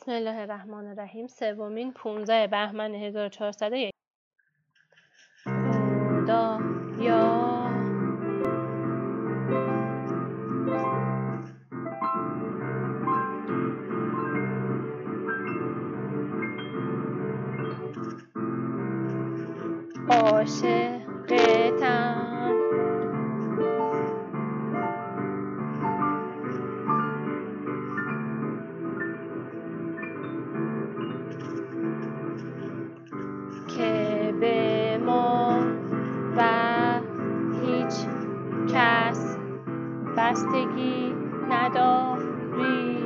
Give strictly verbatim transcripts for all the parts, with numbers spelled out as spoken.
بسم الله الرحمن الرحیم. سومین پانزده بهمن هزار و چهارصد و یک. خدایا عاشقتم، که به ما و هیچ کس بستگی نداری.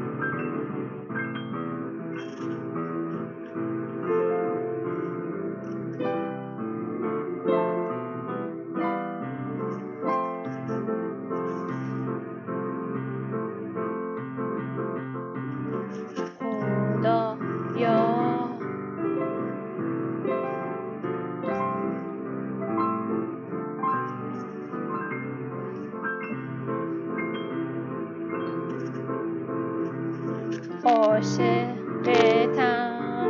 خدایا عاشقتم،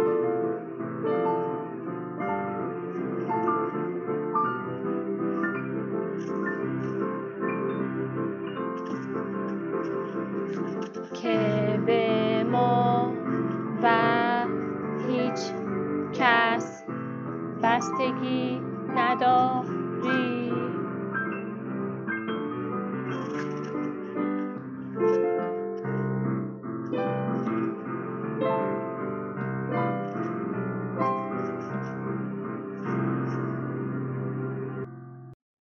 که به ما و هیچ کس بستگی نداری.